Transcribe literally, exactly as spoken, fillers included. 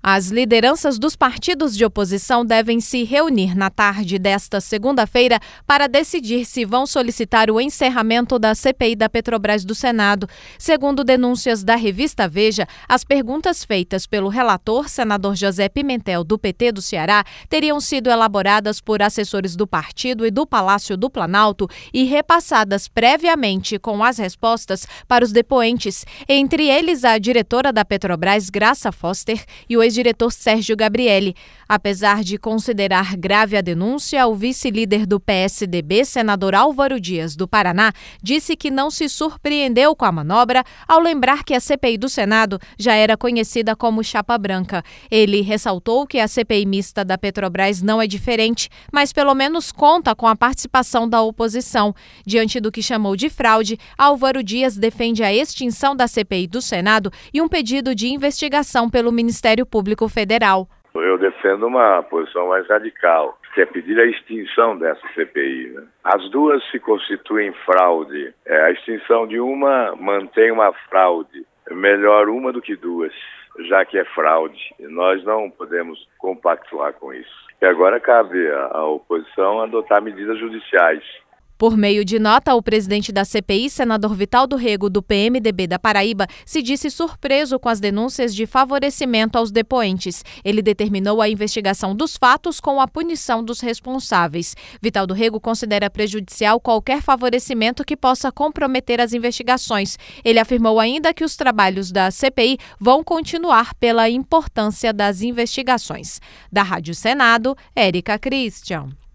As lideranças dos partidos de oposição devem se reunir na tarde desta segunda-feira para decidir se vão solicitar o encerramento da C P I da Petrobras do Senado. Segundo denúncias da revista Veja, as perguntas feitas pelo relator, senador José Pimentel, do P T do Ceará, teriam sido elaboradas por assessores do partido e do Palácio do Planalto e repassadas previamente com as respostas para os depoentes, entre eles a diretora da Petrobras, Graça Foster, e o ex-diretor Sérgio Gabrielli. Apesar de considerar grave a denúncia, o vice-líder do P S D B, senador Álvaro Dias, do Paraná, disse que não se surpreendeu com a manobra ao lembrar que a C P I do Senado já era conhecida como chapa branca. Ele ressaltou que a C P I mista da Petrobras não é diferente, mas pelo menos conta com a participação da oposição. Diante do que chamou de fraude, Álvaro Dias defende a extinção da C P I do Senado e um pedido de investigação pelo Ministério Público Federal. Eu defendo uma posição mais radical, que é pedir a extinção dessa C P I. Né? As duas se constituem fraude. É, a extinção de uma mantém uma fraude. É melhor uma do que duas, já que é fraude. Nós não podemos compactuar com isso. E agora cabe à oposição adotar medidas judiciais. Por meio de nota, o presidente da C P I, senador Vital do Rego, do P M D B da Paraíba, se disse surpreso com as denúncias de favorecimento aos depoentes. Ele determinou a investigação dos fatos com a punição dos responsáveis. Vital do Rego considera prejudicial qualquer favorecimento que possa comprometer as investigações. Ele afirmou ainda que os trabalhos da C P I vão continuar pela importância das investigações. Da Rádio Senado, Érica Christian.